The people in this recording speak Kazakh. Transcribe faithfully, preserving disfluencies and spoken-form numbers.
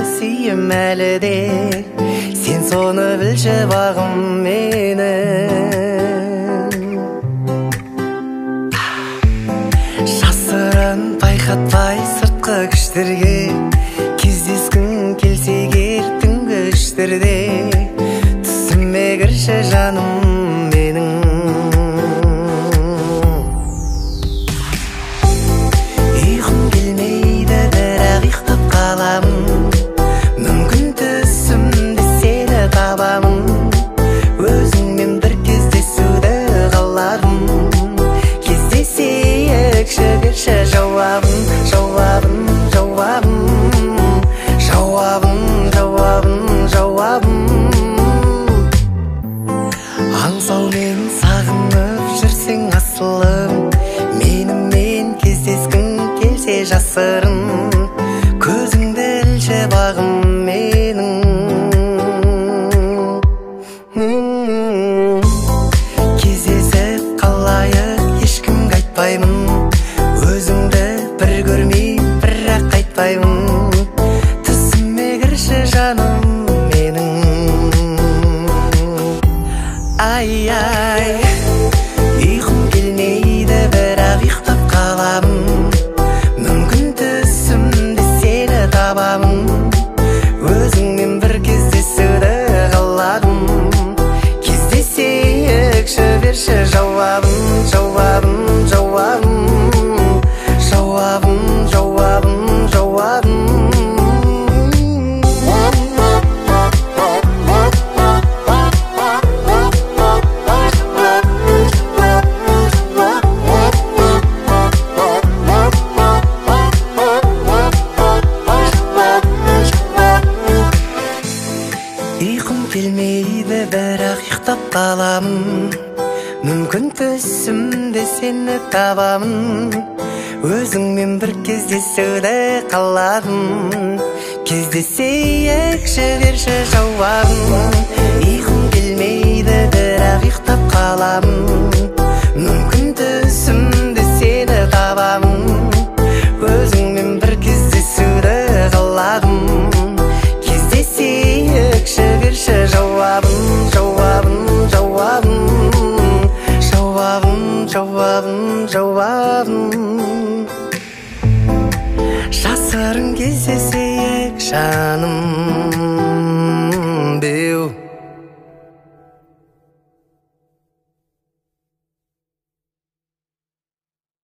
сүйем әлі де, сен соны білші бағым менің. Жасырын байқатпай сыртқы күштерге, кездескің келсе кел түнгі үштерде, түсіме кірші жаным менің. Ұйқым келмейді, бірақ ұйықтап қаламын, мүмкін түсімде сені табамын, өзіңмен бір кездесуді қаладым. Кездесейікші, берші жауабын, жауабын, жауабын, жауабын, жауабын, жауабын. Аңсаумен сағынып жүрсең асылым, менімен кездескің келсе жасырын, көзіңді ілші бағым менің. Кездесіп қалайық, ешкімге айтпаймын, өзіңді бір көрмей бірақ қайтпаймын, түсіме кірші жаным менің. Ай-ай, ұйқым келмейді, бірақ ұйықтап қаламын, мүмкін түсімде сені табамын, өзіңмен бір кездесуді қаладым. Кездесейікші, берші жауабын, жауабын, жауабын, жауабын, жауабын, жауабын. Ұйқым келмейді, бірақ ұйықтап қаламын, мүмкін түсімде сені табамын, өзіңмен бір кездесуді қаладым. Кездесейікші, берші жауабын. Ұйқым келмейді, бірақ ұйықтап қаламын, мүмкін түсімде сені табамын, өзіңмен бір кездесуді қаладым. Кездесейікші, берші жауабын, жауабын, жауабын, жауабын, жауабын, жауабын. Жасырын кездесейік жаным.